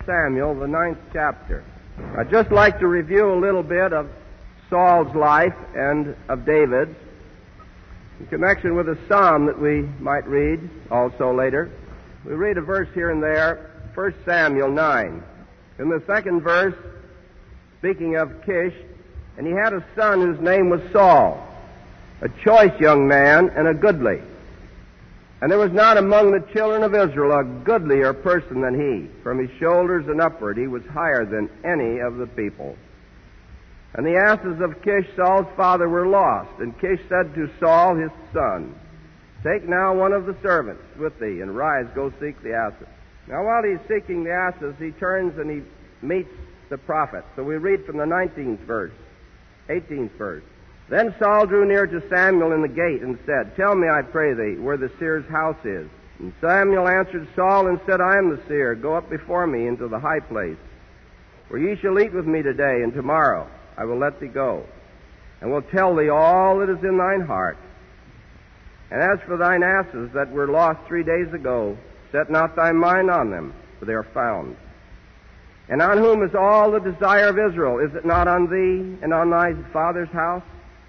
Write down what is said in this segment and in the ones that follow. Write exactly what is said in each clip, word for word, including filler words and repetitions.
Samuel, the ninth chapter. I'd just like to review a little bit of Saul's life and of David's in connection with a psalm that we might read also later. We read a verse here and there, First Samuel nine. In the second verse, speaking of Kish, and he had a son whose name was Saul, a choice young man and a goodly. And there was not among the children of Israel a goodlier person than he. From his shoulders and upward he was higher than any of the people. And the asses of Kish, Saul's father, were lost. And Kish said to Saul his son, "Take now one of the servants with thee, and rise, go seek the asses." Now while he's seeking the asses, he turns and he meets the prophet. So we read from the nineteenth verse, eighteenth verse. Then Saul drew near to Samuel in the gate and said, "Tell me, I pray thee, where the seer's house is." And Samuel answered Saul and said, "I am the seer. Go up before me into the high place, where ye shall eat with me today, and tomorrow I will let thee go, and will tell thee all that is in thine heart. And as for thine asses that were lost three days ago, set not thy mind on them, for they are found. And on whom is all the desire of Israel? Is it not on thee and on thy father's house?"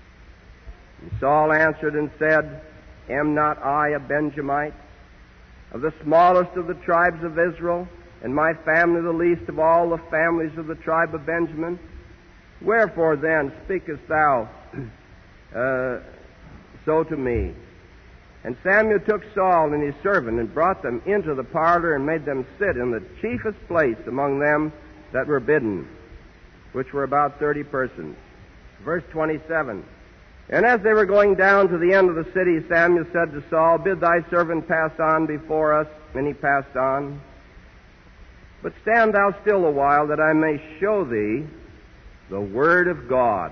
And Saul answered and said, "Am not I a Benjamite, of the smallest of the tribes of Israel, and my family the least of all the families of the tribe of Benjamin? Wherefore then speakest thou uh, so to me?" And Samuel took Saul and his servant and brought them into the parlor and made them sit in the chiefest place among them that were bidden, which were about thirty persons. Verse twenty-seven. And as they were going down to the end of the city, Samuel said to Saul, "Bid thy servant pass on before us." And he passed on. "But stand thou still a while, that I may show thee the word of God."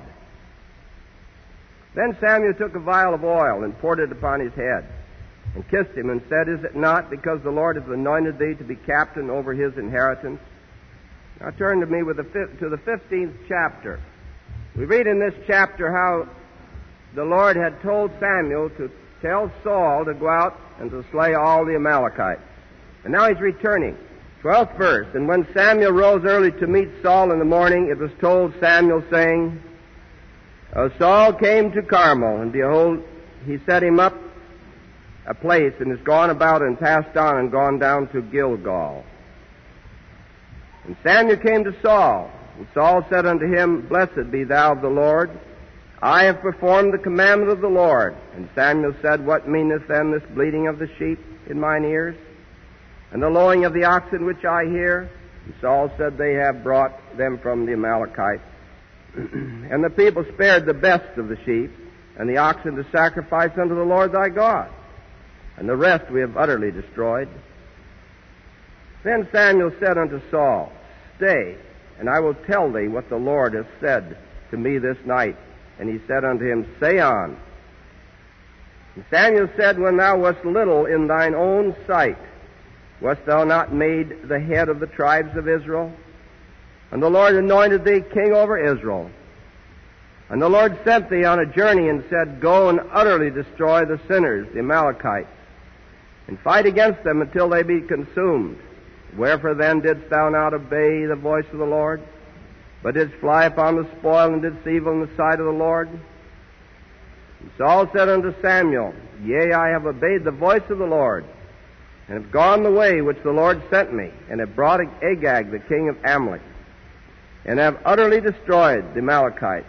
Then Samuel took a vial of oil and poured it upon his head, and kissed him, and said, "Is it not because the Lord hath anointed thee to be captain over his inheritance?" Now turn to me with the fifth, to the fifteenth chapter. We read in this chapter how the Lord had told Samuel to tell Saul to go out and to slay all the Amalekites. And now he's returning. Twelfth verse. And when Samuel rose early to meet Saul in the morning, it was told Samuel, saying, uh, Saul came to Carmel, and behold, he set him up a place, and is gone about and passed on and gone down to Gilgal. And Samuel came to Saul, and Saul said unto him, "Blessed be thou of the Lord. I have performed the commandment of the Lord." And Samuel said, "What meaneth then this bleating of the sheep in mine ears, and the lowing of the oxen which I hear?" And Saul said, "They have brought them from the Amalekites." And the people spared the best of the sheep and the oxen to sacrifice unto the Lord thy God, and the rest we have utterly destroyed. Then Samuel said unto Saul, "Stay, and I will tell thee what the Lord hath said to me this night." And he said unto him, "Say on." And Samuel said, "When thou wast little in thine own sight, wast thou not made the head of the tribes of Israel? And the Lord anointed thee king over Israel. And the Lord sent thee on a journey and said, Go and utterly destroy the sinners, the Amalekites, and fight against them until they be consumed. Wherefore then didst thou not obey the voice of the Lord, but didst fly upon the spoil, and didst evil in the sight of the Lord?" And Saul said unto Samuel, "Yea, I have obeyed the voice of the Lord, and have gone the way which the Lord sent me, and have brought Agag the king of Amalek, and have utterly destroyed the Amalekites.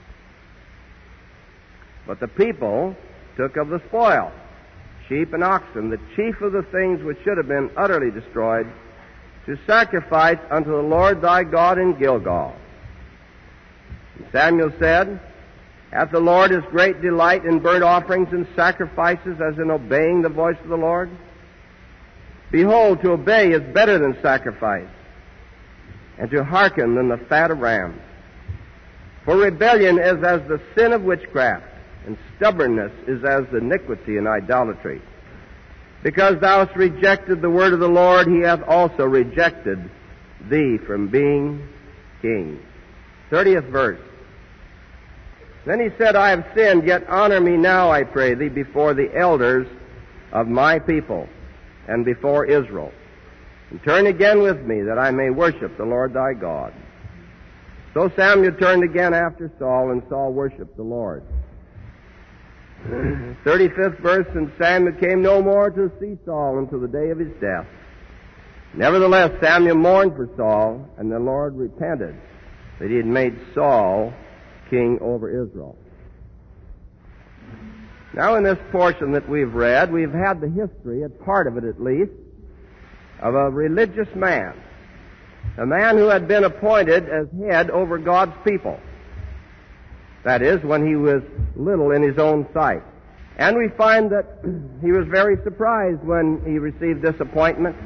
But the people took of the spoil, sheep and oxen, the chief of the things which should have been utterly destroyed, to sacrifice unto the Lord thy God in Gilgal." And Samuel said, "Hath the Lord his great delight in burnt offerings and sacrifices as in obeying the voice of the Lord? Behold, to obey is better than sacrifice, and to hearken than the fat of rams. For rebellion is as the sin of witchcraft, and stubbornness is as the iniquity and idolatry. Because thou hast rejected the word of the Lord, he hath also rejected thee from being king." Thirtieth verse. Then he said, "I have sinned, yet honor me now, I pray thee, before the elders of my people and before Israel." and turn again with me, that I may worship the Lord thy God. So Samuel turned again after Saul, and Saul worshipped the Lord. thirty-fifth verse, and Samuel came no more to see Saul until the day of his death. Nevertheless, Samuel mourned for Saul, and the Lord repented that he had made Saul king over Israel. Now in this portion that we've read, we've had the history, a part of it at least, of a religious man. A man who had been appointed as head over God's people. That is, when he was little in his own sight. And we find that he was very surprised when he received this appointment.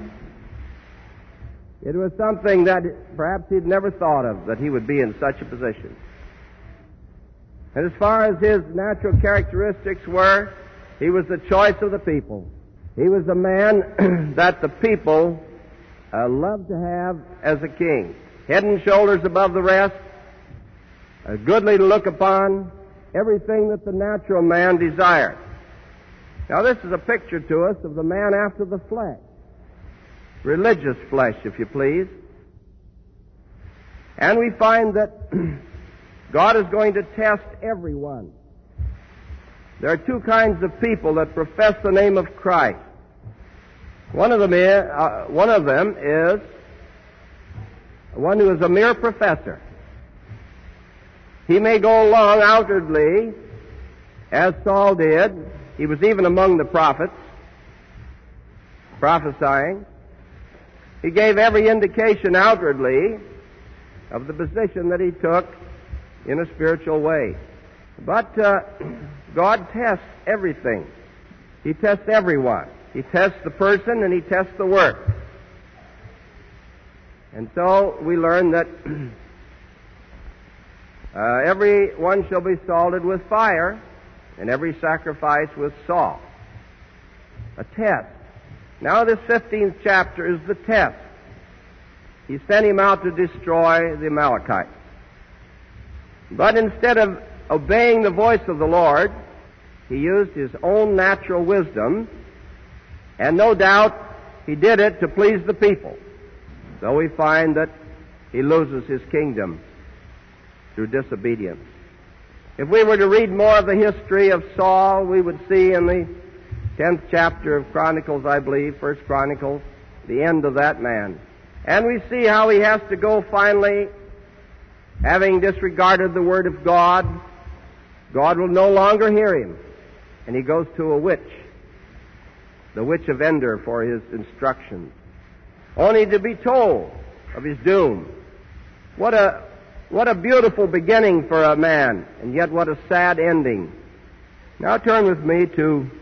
It was something that perhaps he'd never thought of, that he would be in such a position. And as far as his natural characteristics were, he was the choice of the people. He was the man that the people uh, loved to have as a king. Head and shoulders above the rest, uh, goodly to look upon, everything that the natural man desired. Now this is a picture to us of the man after the flesh. Religious flesh, if you please. And we find that God is going to test everyone. There are two kinds of people that profess the name of Christ. One of them is, uh, one of them is one who is a mere professor. He may go along outwardly, as Saul did. He was even among the prophets, prophesying. He gave every indication outwardly of the position that he took in a spiritual way. But uh, God tests everything. He tests everyone. He tests the person and he tests the work. And so we learn that uh, every one shall be salted with fire, and every sacrifice with salt. A test. Now this fifteenth chapter is the test. He sent him out to destroy the Amalekites. But instead of obeying the voice of the Lord, he used his own natural wisdom, and no doubt he did it to please the people. So we find that he loses his kingdom through disobedience. If we were to read more of the history of Saul, we would see in the tenth chapter of Chronicles, I believe, First Chronicles, the end of that man. And we see how he has to go finally, having disregarded the word of God. God will no longer hear him, and he goes to a witch, the witch of Endor, for his instructions, only to be told of his doom. What a what a beautiful beginning for a man, and yet what a sad ending. Now turn with me to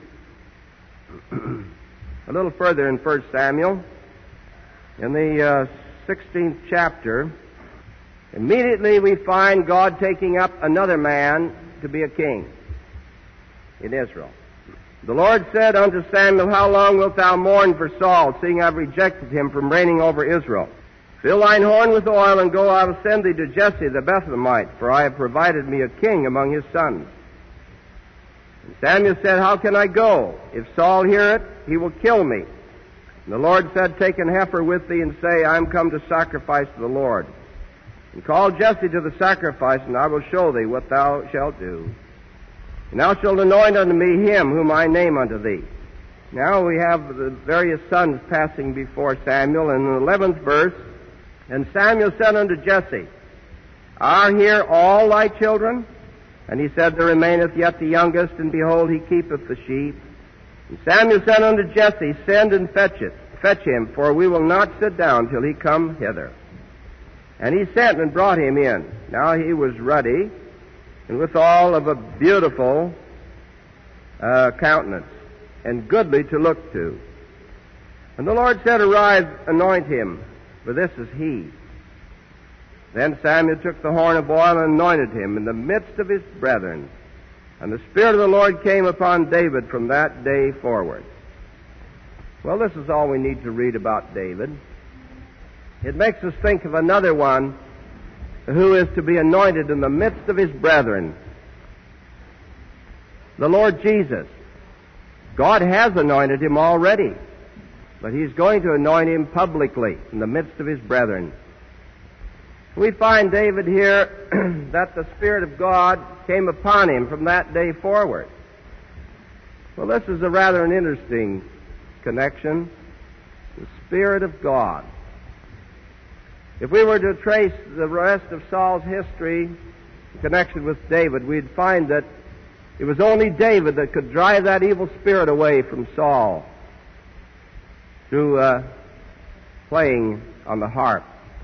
a little further in First Samuel, in the uh, sixteenth chapter. Immediately we find God taking up another man to be a king in Israel. The Lord said unto Samuel, How long wilt thou mourn for Saul, seeing I've rejected him from reigning over Israel? Fill thine horn with oil, and go, I will send thee to Jesse the Bethlehemite, for I have provided me a king among his sons. And Samuel said, How can I go? If Saul hear it, he will kill me. And the Lord said, Take an heifer with thee, and say, I am come to sacrifice to the Lord. And call Jesse to the sacrifice, and I will show thee what thou shalt do. And thou shalt anoint unto me him whom I name unto thee. Now we have the various sons passing before Samuel. In the eleventh verse, And Samuel said unto Jesse, Are here all thy children? And he said, There remaineth yet the youngest, and behold, he keepeth the sheep. And Samuel said unto Jesse, Send and fetch it, fetch him, for we will not sit down till he come hither. And he sent and brought him in. Now he was ruddy, and withal of a beautiful uh, countenance, and goodly to look to. And the Lord said, Arise, anoint him, for this is he. Then Samuel took the horn of oil and anointed him in the midst of his brethren. And the Spirit of the Lord came upon David from that day forward. Well, this is all we need to read about David. It makes us think of another one who is to be anointed in the midst of his brethren. The Lord Jesus. God has anointed him already. but he's going to anoint him publicly in the midst of his brethren. We find David here that the Spirit of God came upon him from that day forward. Well, this is a rather an interesting connection. The Spirit of God. If we were to trace the rest of Saul's history in connection with David, we'd find that it was only David that could drive that evil spirit away from Saul through uh, playing on the harp.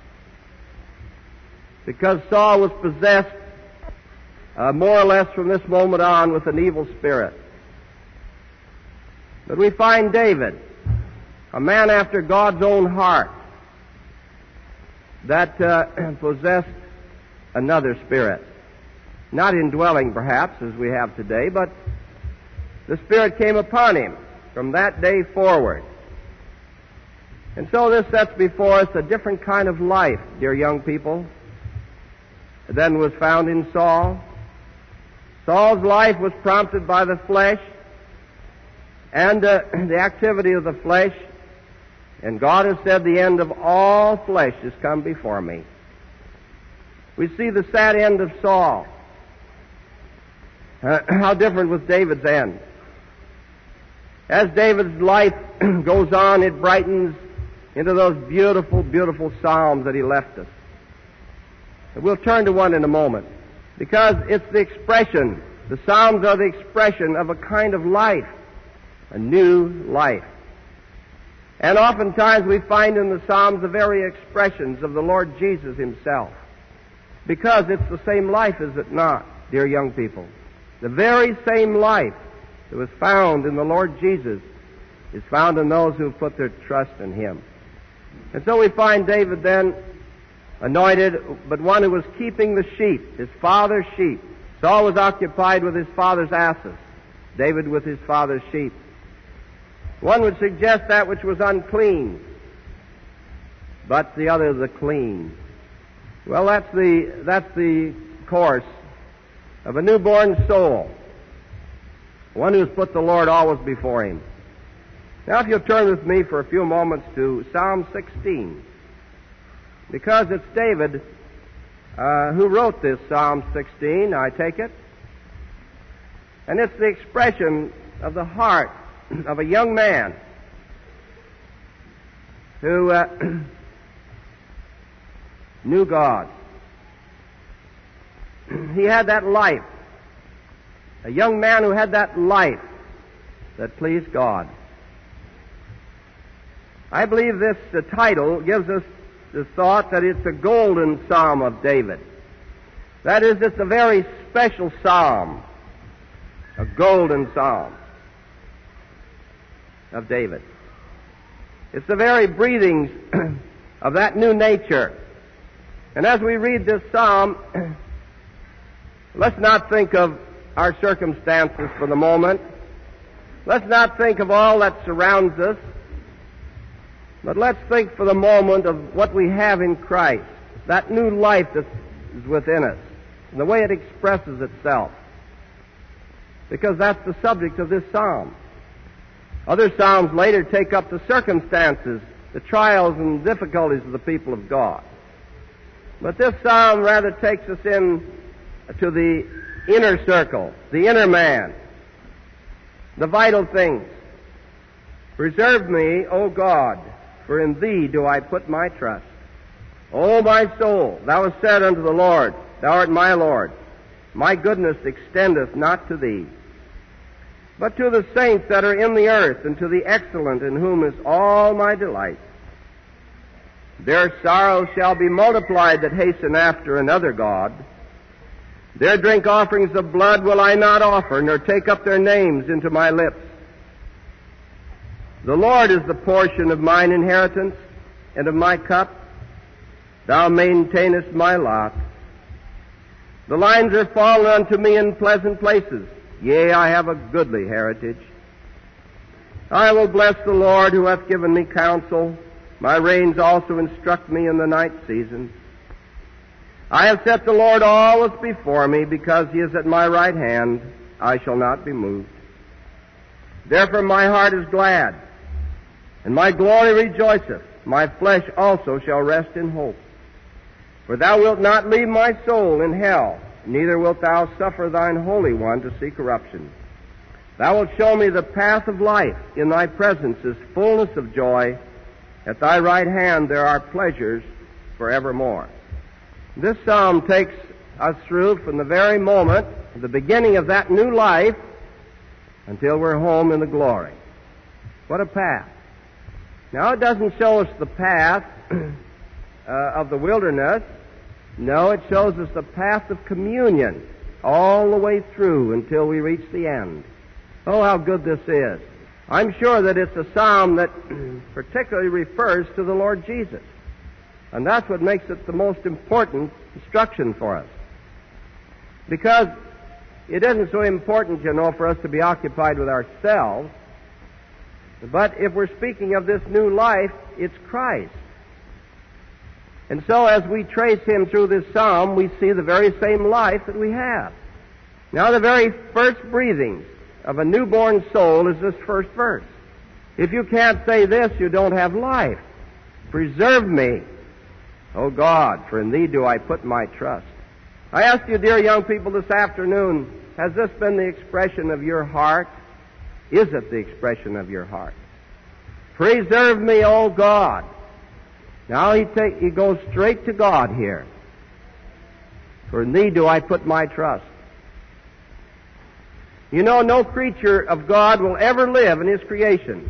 Because Saul was possessed uh, more or less from this moment on with an evil spirit. But we find David, a man after God's own heart, that uh, possessed another spirit. Not indwelling, perhaps, as we have today, but the Spirit came upon him from that day forward. And so this sets before us a different kind of life, dear young people, than was found in Saul. Saul's life was prompted by the flesh and uh, the activity of the flesh, and God has said, the end of all flesh has come before me. We see the sad end of Saul. Uh, how different was David's end. As David's life goes on, it brightens into those beautiful, beautiful Psalms that he left us. And we'll turn to one in a moment, because it's the expression, the Psalms are the expression of a kind of life, a new life. And oftentimes we find in the Psalms the very expressions of the Lord Jesus himself, because it's the same life, is it not, dear young people? The very same life that was found in the Lord Jesus is found in those who put their trust in him. And so we find David then anointed, but one who was keeping the sheep, his father's sheep. Saul was occupied with his father's asses, David with his father's sheep. One would suggest that which was unclean, but the other the clean. Well, that's the, that's the course of a newborn soul, one who's put the Lord always before him. Now, if you'll turn with me for a few moments to Psalm sixteen, because it's David uh, who wrote this Psalm sixteen, I take it, and it's the expression of the heart of a young man who uh, knew God. He had that life, a young man who had that life that pleased God. I believe this uh, title gives us the thought that it's a golden psalm of David. That is, it's a very special psalm, a golden psalm of David. It's the very breathings of that new nature. And as we read this psalm, let's not think of our circumstances for the moment. Let's not think of all that surrounds us. But let's think for the moment of what we have in Christ, that new life that is within us, and the way it expresses itself. Because that's the subject of this psalm. Other psalms later take up the circumstances, the trials and difficulties of the people of God. But this psalm rather takes us in to the inner circle, the inner man, the vital things. Preserve me, O God, for in thee do I put my trust. O my soul, thou hast said unto the Lord, thou art my Lord. My goodness extendeth not to thee, but to the saints that are in the earth, and to the excellent, in whom is all my delight. Their sorrows shall be multiplied that hasten after another God. Their drink offerings of blood will I not offer, nor take up their names into my lips. The Lord is the portion of mine inheritance and of my cup. Thou maintainest my lot. The lines are fallen unto me in pleasant places. Yea, I have a goodly heritage. I will bless the Lord who hath given me counsel. My reins also instruct me in the night season. I have set the Lord always before me, because he is at my right hand. I shall not be moved. Therefore my heart is glad, And my glory rejoiceth, my flesh also shall rest in hope. For thou wilt not leave my soul in hell, neither wilt thou suffer thine Holy One to see corruption. Thou wilt show me the path of life. In thy presence is fullness of joy. At thy right hand there are pleasures forevermore. This psalm takes us through from the very moment, the beginning of that new life, until we're home in the glory. What a path. Now, it doesn't show us the path uh, of the wilderness. No, it shows us the path of communion all the way through until we reach the end. Oh, how good this is. I'm sure that it's a psalm that particularly refers to the Lord Jesus. And that's what makes it the most important instruction for us. Because it isn't so important, you know, for us to be occupied with ourselves. But if we're speaking of this new life, it's Christ. And so as we trace him through this psalm, we see the very same life that we have. Now, the very first breathings of a newborn soul is this first verse. If you can't say this, you don't have life. Preserve me, O God, for in thee do I put my trust. I ask you, dear young people, this afternoon, has this been the expression of your heart? Is it the expression of your heart? Preserve me, O God. Now he, take, he goes straight to God here. For in thee do I put my trust. You know, no creature of God will ever live in his creation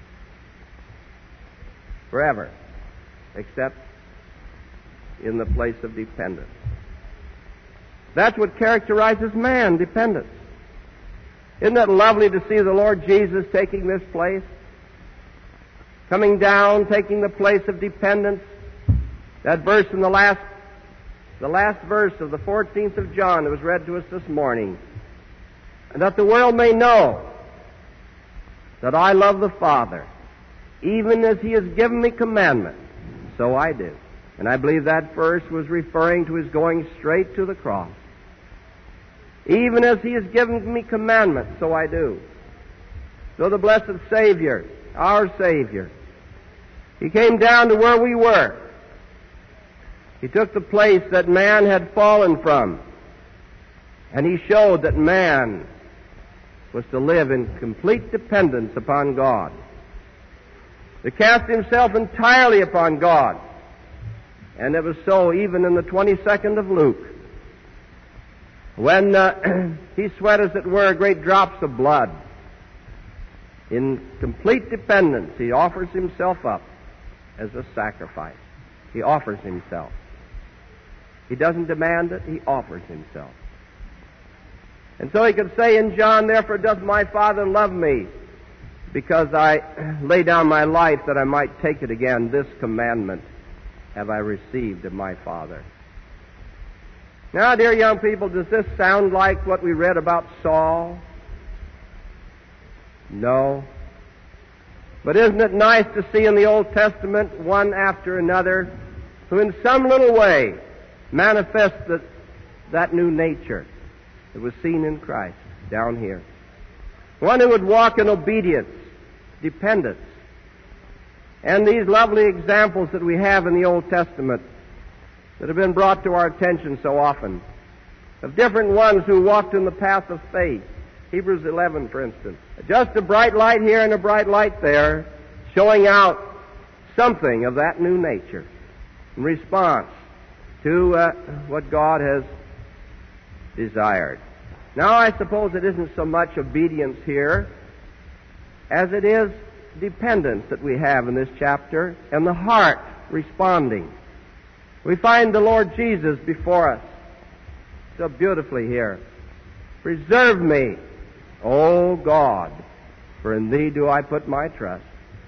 forever, except in the place of dependence. That's what characterizes man, dependence. Isn't it lovely to see the Lord Jesus taking this place? Coming down, taking the place of dependence. That verse in the last, the last verse of the fourteenth of John that was read to us this morning. And that the world may know that I love the Father, even as he has given me commandment, so I do. And I believe that verse was referring to his going straight to the cross. Even as he has given me commandment, so I do. So the blessed Savior, our Savior, he came down to where we were. He took the place that man had fallen from, and he showed that man was to live in complete dependence upon God, to cast himself entirely upon God. And it was so even in the twenty-second of Luke, when uh, he sweat, as it were, great drops of blood. In complete dependence, he offers himself up as a sacrifice. He offers himself. He doesn't demand it, he offers himself. And so he could say in John, therefore doth my Father love me, because I lay down my life that I might take it again. This commandment have I received of my Father. Now, dear young people, does this sound like what we read about Saul? No. But isn't it nice to see in the Old Testament one after another who in some little way manifests that, that new nature that was seen in Christ down here? One who would walk in obedience, dependence. And these lovely examples that we have in the Old Testament that have been brought to our attention so often, of different ones who walked in the path of faith. Hebrews eleven, for instance. Just a bright light here and a bright light there, showing out something of that new nature in response to uh, what God has desired. Now, I suppose it isn't so much obedience here as it is dependence that we have in this chapter, and the heart responding. We find the Lord Jesus before us so beautifully here. Preserve me, O God, for in thee do I put my trust.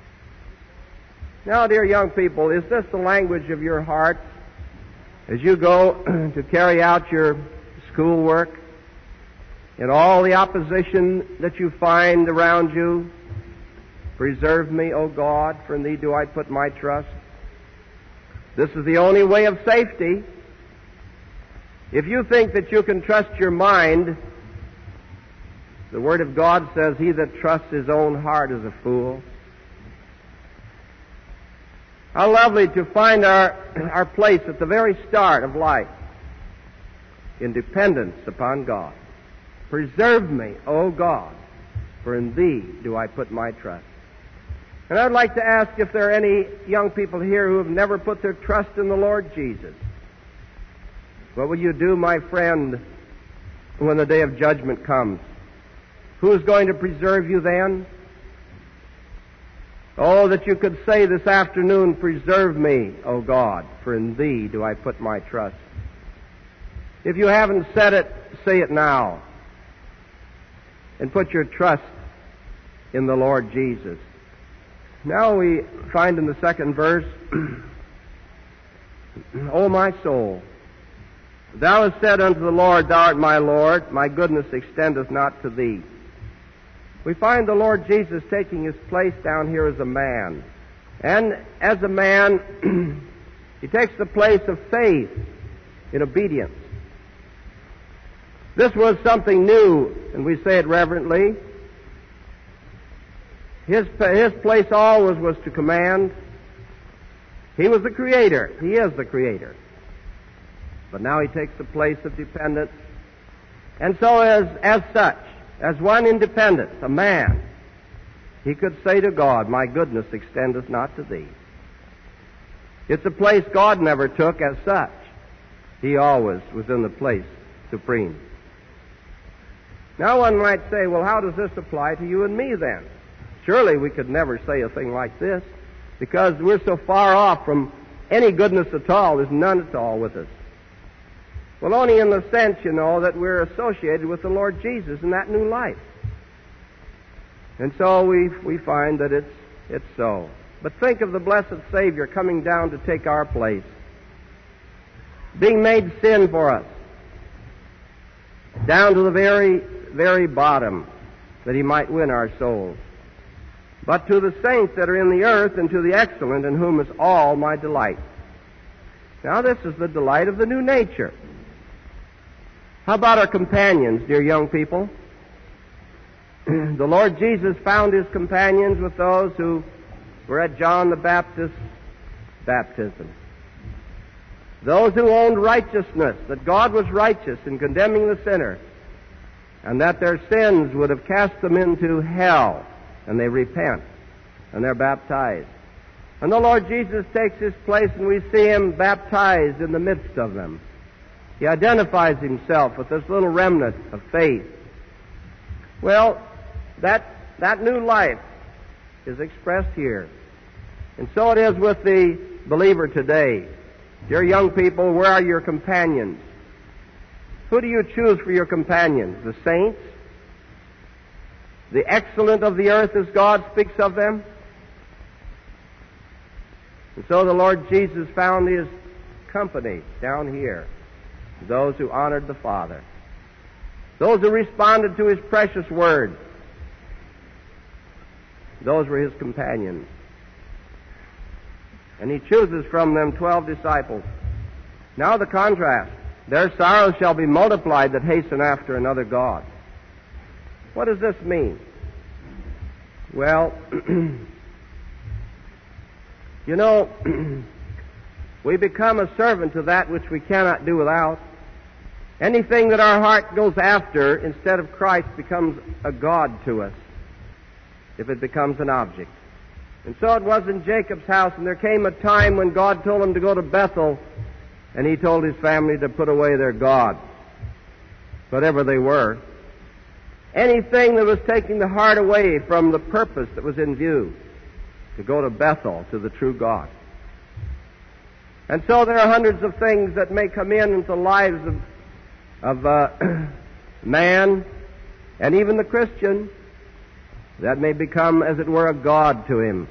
Now, dear young people, is this the language of your heart as you go to carry out your schoolwork and all the opposition that you find around you? Preserve me, O God, for in thee do I put my trust. This is the only way of safety. If you think that you can trust your mind, the Word of God says, he that trusts his own heart is a fool. How lovely to find our, our place at the very start of life in dependence upon God. Preserve me, O God, for in Thee do I put my trust. And I'd like to ask if there are any young people here who have never put their trust in the Lord Jesus. What will you do, my friend, when the day of judgment comes? Who is going to preserve you then? Oh, that you could say this afternoon, preserve me, O God, for in Thee do I put my trust. If you haven't said it, say it now. And put your trust in the Lord Jesus. Now we find in the second verse, O my soul, thou hast said unto the Lord, Thou art my Lord, my goodness extendeth not to Thee. We find the Lord Jesus taking His place down here as a man. And as a man, He takes the place of faith in obedience. This was something new, and we say it reverently. His, his place always was to command. He was the Creator. He is the Creator. But now He takes the place of dependence. And so as, as such, as one independent, a man, He could say to God, My goodness extendeth not to Thee. It's a place God never took as such. He always was in the place supreme. Now one might say, well, how does this apply to you and me then? Surely we could never say a thing like this, because we're so far off from any goodness at all. There's none at all with us. Well, only in the sense, you know, that we're associated with the Lord Jesus in that new life. And so we we find that it's it's so. But think of the blessed Savior coming down to take our place, being made sin for us, down to the very, very bottom, that He might win our souls. But to the saints that are in the earth, and to the excellent, in whom is all my delight. Now this is the delight of the new nature. How about our companions, dear young people? The Lord Jesus found His companions with those who were at John the Baptist's baptism. Those who owned righteousness, that God was righteous in condemning the sinner, and that their sins would have cast them into hell, and they repent, and they're baptized. And the Lord Jesus takes His place, and we see Him baptized in the midst of them. He identifies Himself with this little remnant of faith. Well, that, that new life is expressed here. And so it is with the believer today. Dear young people, where are your companions? Who do you choose for your companions? The saints? The excellent of the earth, as God speaks of them? And so the Lord Jesus found His company down here. Those who honored the Father. Those who responded to His precious word. Those were His companions. And He chooses from them twelve disciples. Now the contrast. Their sorrows shall be multiplied that hasten after another God. What does this mean? Well, you know, we become a servant to that which we cannot do without. Anything that our heart goes after instead of Christ becomes a god to us if it becomes an object. And so it was in Jacob's house, and there came a time when God told him to go to Bethel, and He told his family to put away their gods, whatever they were. Anything that was taking the heart away from the purpose that was in view, to go to Bethel, to the true God. And so there are hundreds of things that may come in into the lives of, of uh, man, and even the Christian, that may become, as it were, a god to him.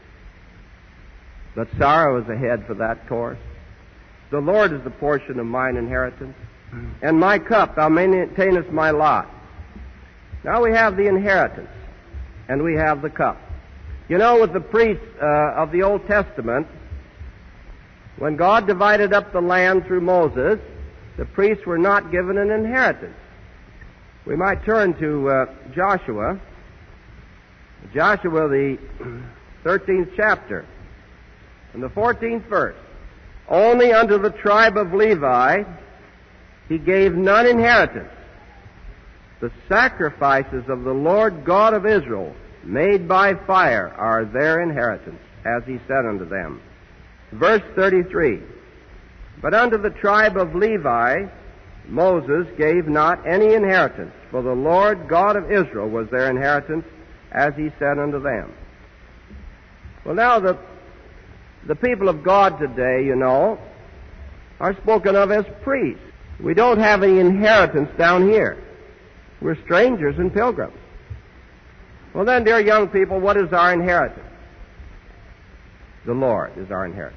But sorrow is ahead for that course. The Lord is the portion of mine inheritance, and my cup thou maintainest my lot. Now we have the inheritance, and we have the cup. You know, with the priests uh, of the Old Testament, when God divided up the land through Moses, the priests were not given an inheritance. We might turn to uh, Joshua, Joshua the thirteenth chapter. In the fourteenth verse, only unto the tribe of Levi he gave none inheritance. The sacrifices of the Lord God of Israel, made by fire, are their inheritance, as he said unto them. Verse thirty-three, but unto the tribe of Levi Moses gave not any inheritance, for the Lord God of Israel was their inheritance, as he said unto them. Well, now the, the people of God today, you know, are spoken of as priests. We don't have any inheritance down here. We're strangers and pilgrims. Well then, dear young people, what is our inheritance? The Lord is our inheritance.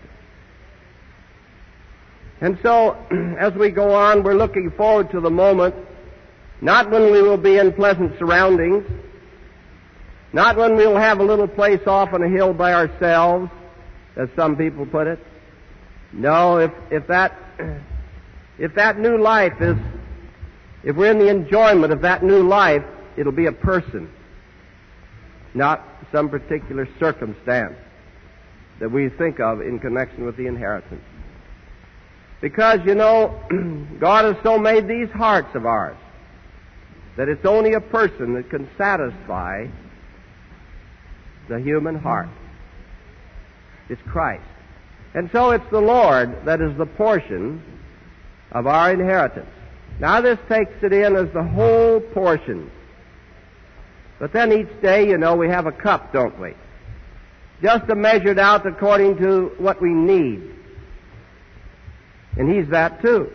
And so, as we go on, we're looking forward to the moment, not when we will be in pleasant surroundings, not when we'll have a little place off on a hill by ourselves, as some people put it. No, if, if that, if that new life is, if we're in the enjoyment of that new life, it'll be a person, not some particular circumstance that we think of in connection with the inheritance. Because, you know, God has so made these hearts of ours that it's only a person that can satisfy the human heart. It's Christ. And so it's the Lord that is the portion of our inheritance. Now this takes it in as the whole portion. But then each day, you know, we have a cup, don't we? Just measured out according to what we need. And He's that too.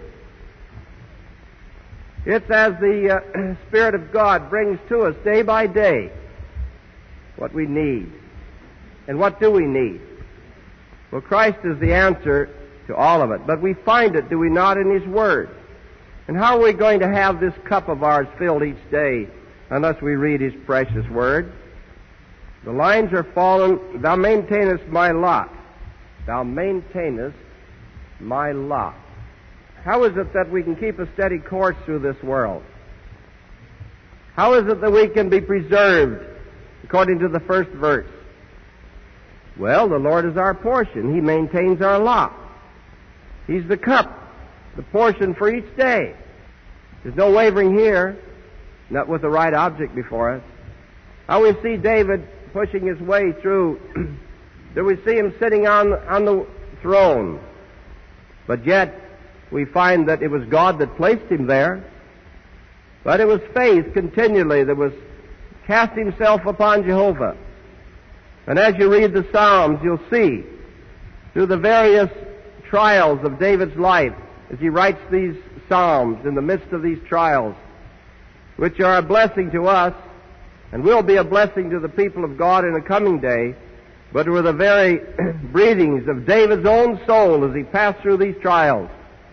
It's as the uh, Spirit of God brings to us day by day what we need. And what do we need? Well, Christ is the answer to all of it. But we find it, do we not, in His Word? And how are we going to have this cup of ours filled each day unless we read His precious Word? The lines are fallen, thou maintainest my lot. Thou maintainest my lot. How is it that we can keep a steady course through this world? How is it that we can be preserved according to the first verse? Well, the Lord is our portion. He maintains our lot. He's the cup, the portion for each day. There's no wavering here, not with the right object before us. How we see David pushing his way through. Do we see him sitting on, on the throne? But yet, we find that it was God that placed him there. But it was faith continually that was cast himself upon Jehovah. And as you read the Psalms, you'll see through the various trials of David's life, as he writes these Psalms in the midst of these trials, which are a blessing to us and will be a blessing to the people of God in a coming day, but were the very breathings of David's own soul as he passed through these trials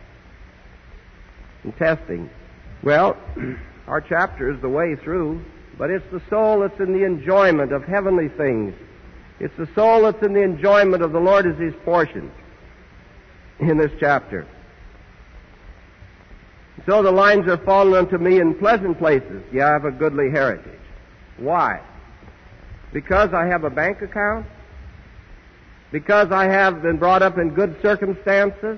and testing. Well, our chapter is the way through, but it's the soul that's in the enjoyment of heavenly things. It's the soul that's in the enjoyment of the Lord as His portion in this chapter. So the lines are fallen unto me in pleasant places. Ye have a goodly heritage. Why? Because I have a bank account? Because I have been brought up in good circumstances?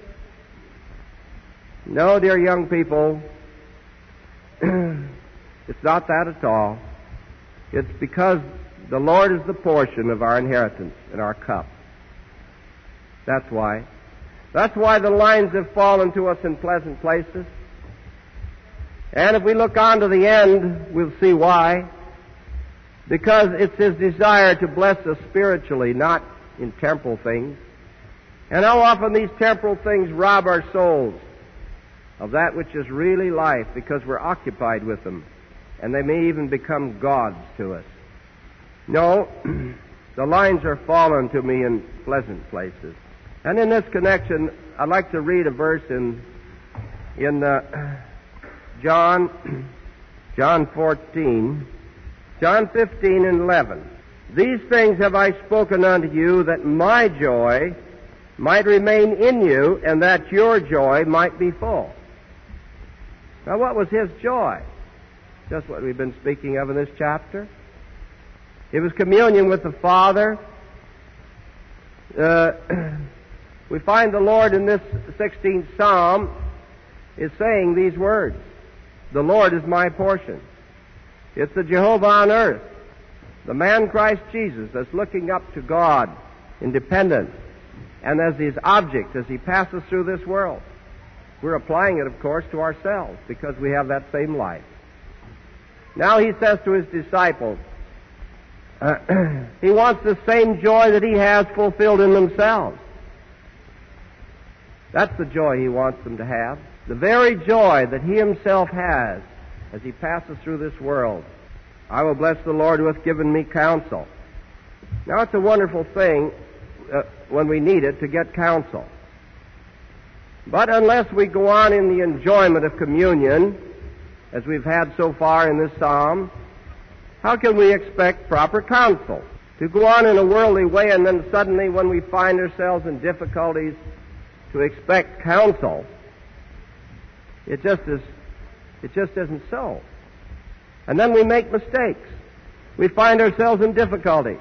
No, dear young people, it's not that at all. It's because the Lord is the portion of our inheritance and our cup. That's why. That's why the lines have fallen to us in pleasant places. And if we look on to the end, we'll see why. Because it's His desire to bless us spiritually, not in temporal things. And how often these temporal things rob our souls of that which is really life, because we're occupied with them, and they may even become gods to us. No, the lines are fallen to me in pleasant places. And in this connection, I'd like to read a verse in in uh, John, John fourteen, John fifteen and eleven. These things have I spoken unto you, that my joy might remain in you, and that your joy might be full. Now, what was His joy? Just what we've been speaking of in this chapter. It was communion with the Father. uh, we find the Lord in this sixteenth Psalm is saying these words. The Lord is my portion. It's the Jehovah on earth, the man Christ Jesus that's looking up to God in dependence and as his object as he passes through this world. We're applying it, of course, to ourselves because we have that same life. Now he says to his disciples, uh, he wants the same joy that he has fulfilled in themselves. That's the joy he wants them to have. The very joy that he himself has as he passes through this world. I will bless the Lord who hath given me counsel. Now it's a wonderful thing uh, when we need it to get counsel. But unless we go on in the enjoyment of communion, as we've had so far in this psalm, how can we expect proper counsel? To go on in a worldly way and then suddenly when we find ourselves in difficulties to expect counsel, it just is, it just isn't so. And then we make mistakes. We find ourselves in difficulty.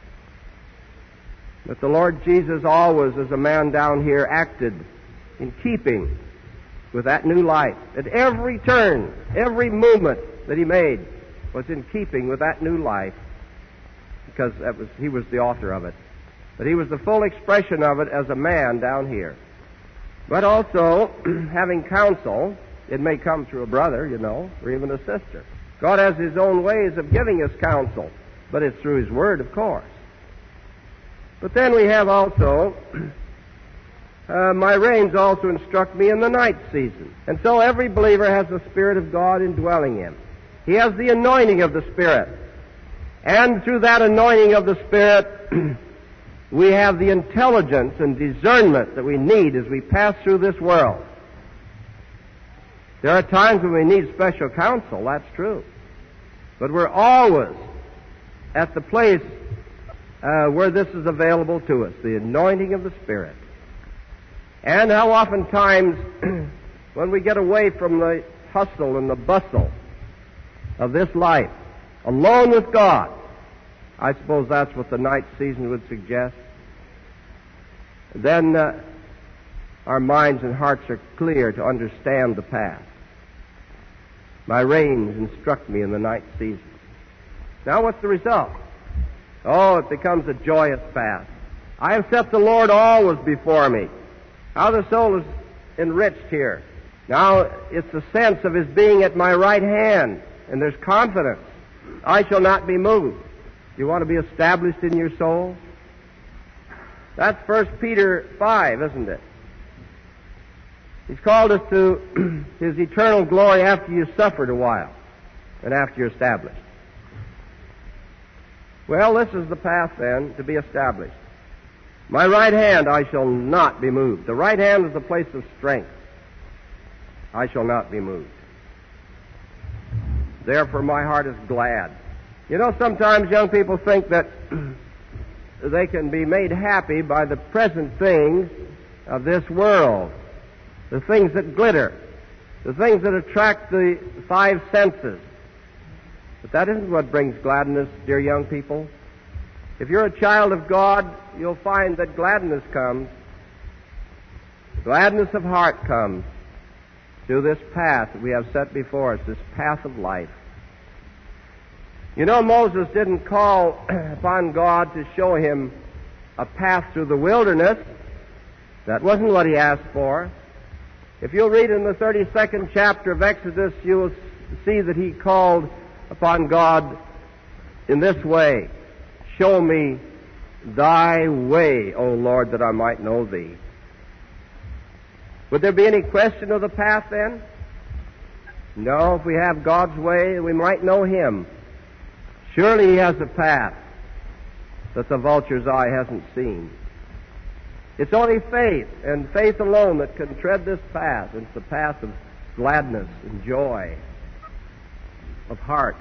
But the Lord Jesus always, as a man down here, acted in keeping with that new life. At every turn, every movement that he made was in keeping with that new life, because that was, he was the author of it. But he was the full expression of it as a man down here. But also, having counsel, it may come through a brother, you know, or even a sister. God has his own ways of giving us counsel, but it's through his word, of course. But then we have also, uh, my reins also instruct me in the night season. And so every believer has the Spirit of God indwelling him. He has the anointing of the Spirit. And through that anointing of the Spirit, we have the intelligence and discernment that we need as we pass through this world. There are times when we need special counsel, that's true. But we're always at the place uh, where this is available to us, the anointing of the Spirit. And how oftentimes, when we get away from the hustle and the bustle of this life, alone with God, I suppose that's what the night season would suggest, then uh, our minds and hearts are clear to understand the path. My reins instruct me in the night season. Now what's the result? Oh, it becomes a joyous path. I have set the Lord always before me. How the soul is enriched here. Now it's the sense of his being at my right hand, and there's confidence. I shall not be moved. You want to be established in your soul? That's First Peter five, isn't it? He's called us to his eternal glory after you've suffered a while and after you're established. Well, this is the path then to be established. My right hand I shall not be moved. The right hand is the place of strength. I shall not be moved. Therefore my heart is glad. You know, sometimes young people think that they can be made happy by the present things of this world. The things that glitter, the things that attract the five senses. But that isn't what brings gladness, dear young people. If you're a child of God, you'll find that gladness comes, gladness of heart comes through this path that we have set before us, this path of life. You know, Moses didn't call upon God to show him a path through the wilderness. That wasn't what he asked for. If you'll read in the thirty-second chapter of Exodus, you will see that he called upon God in this way: show me thy way, O Lord, that I might know thee. Would there be any question of the path then? No, if we have God's way, we might know him. Surely he has a path that the vulture's eye hasn't seen. It's only faith, and faith alone, that can tread this path. It's the path of gladness and joy, of heart.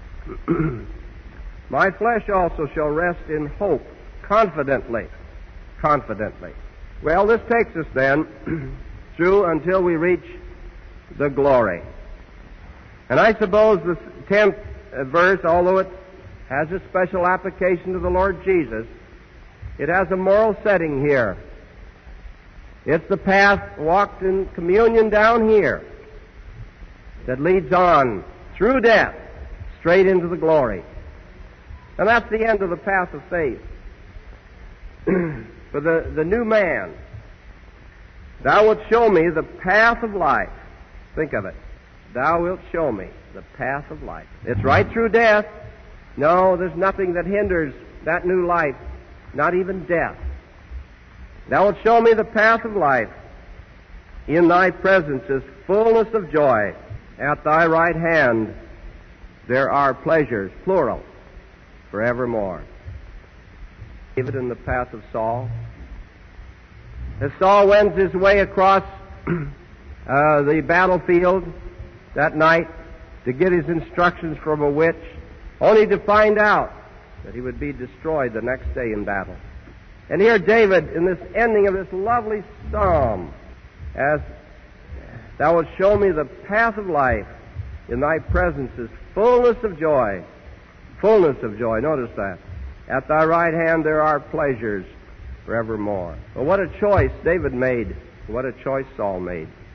My flesh also shall rest in hope, confidently, confidently. Well, this takes us then through until we reach the glory. And I suppose the tenth verse, although it has a special application to the Lord Jesus, It has a moral setting here. It's the path walked in communion down here that leads on through death straight into the glory. And that's the end of the path of faith. For the, the new man, thou wilt show me the path of life. Think of it. Thou wilt show me the path of life. It's right through death. No, there's nothing that hinders that new life, not even death. Thou wilt show me the path of life. In thy presence is fullness of joy. At thy right hand there are pleasures, plural, forevermore. David in the path of Saul. As Saul wends his way across uh, the battlefield that night to get his instructions from a witch, only to find out that he would be destroyed the next day in battle. And here David, in this ending of this lovely psalm, as thou wilt show me the path of life, in thy presence is fullness of joy. Fullness of joy, notice that. At thy right hand there are pleasures forevermore. Well, what a choice David made. What a choice Saul made.